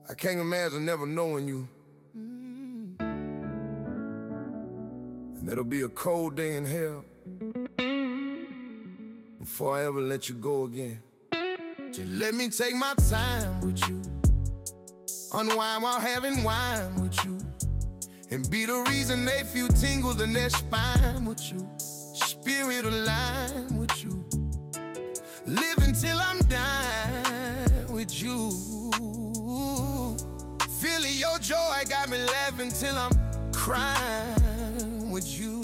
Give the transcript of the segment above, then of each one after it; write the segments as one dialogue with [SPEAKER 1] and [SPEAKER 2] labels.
[SPEAKER 1] I can't imagine never knowing you. And it'll be a cold day in hell before I ever let you go again. Just let me take my time with you, unwind while having wine with you, and be the reason they feel tingles in their spine with you. Spirit align with you, live until I'm dying with you. Feeling your joy got me laughing till I'm crying with you.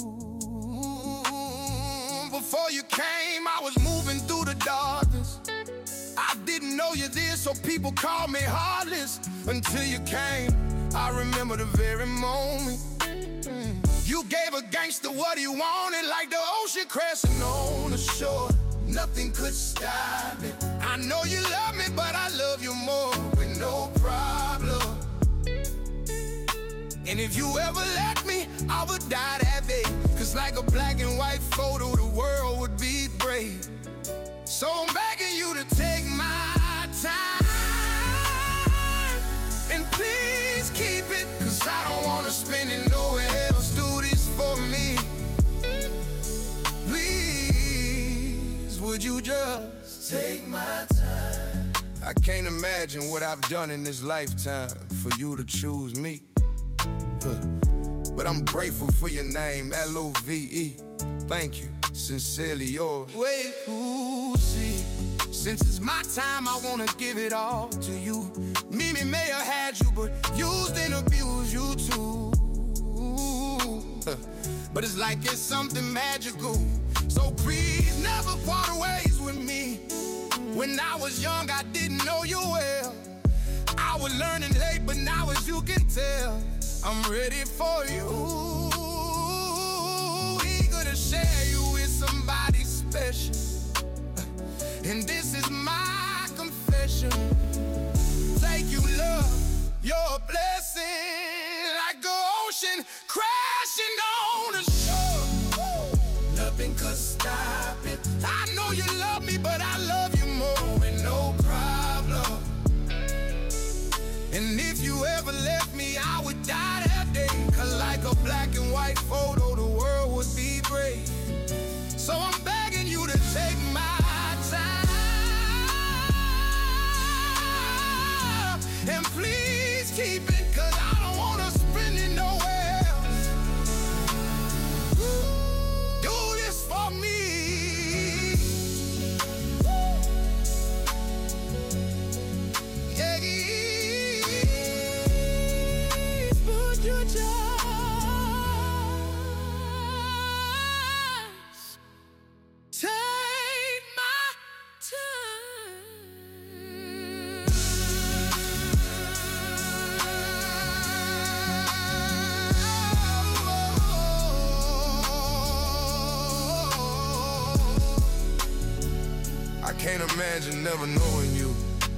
[SPEAKER 1] Before you came, I was moving through the darkness. I didn't know you did, so people called me heartless. Until you came, I remember the very moment you gave a gangster what he wanted, like the ocean crashing on the shore. Nothing could stop it. I know you love me, but I love you more, with no problem. And if you ever let me, I would die that day. Cause like a black and white photo, the world would be brave. So I'm begging you to take my time, and please keep it, cause I don't wanna spend it nowhere else. Do this for me, please. Would you just take my time? I can't imagine what I've done in this lifetime for you to choose me. But I'm grateful for your name, L-O-V-E. Thank you, sincerely yours. Wait, see, since it's my time, I wanna give it all to you. Mimi may have had you, but used and abused you too. But it's like it's something magical. So please never part ways with me. When I was young, I didn't know you well. I was learning late, but now as you can tell, I'm ready for you. Eager to share you with somebody special. And this is my confession. Thank you, love, you're a blessing. Like an ocean crashing on the shore, nothing could stop it. I know you love me, but I love you more, with no problem. And if you ever left me, I would die that day. Cause like a black and white photo, the world would be gray. So I'm begging you to take my time, and please keep it, cause I don't wanna spend it nowhere else. Do this for me. Yeah. Would you just take my time? I can't imagine never knowing you.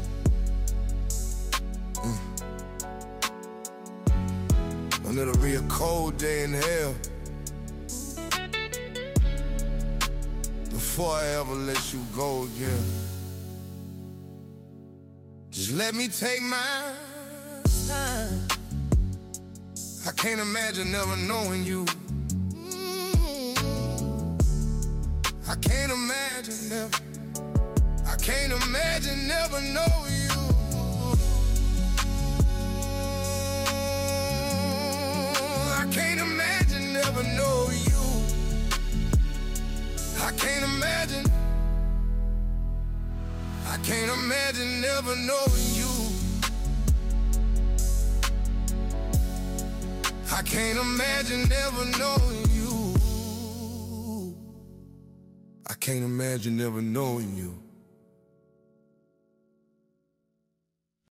[SPEAKER 1] And it'll be a cold day in hell before I ever let you go again. Just let me take my time. I can't imagine never knowing you. I can't imagine never. I can't imagine never knowing you. I can't imagine never knowing you. I can't imagine. I can't imagine never knowing you. I can't imagine never knowing you. I can't imagine never knowing you.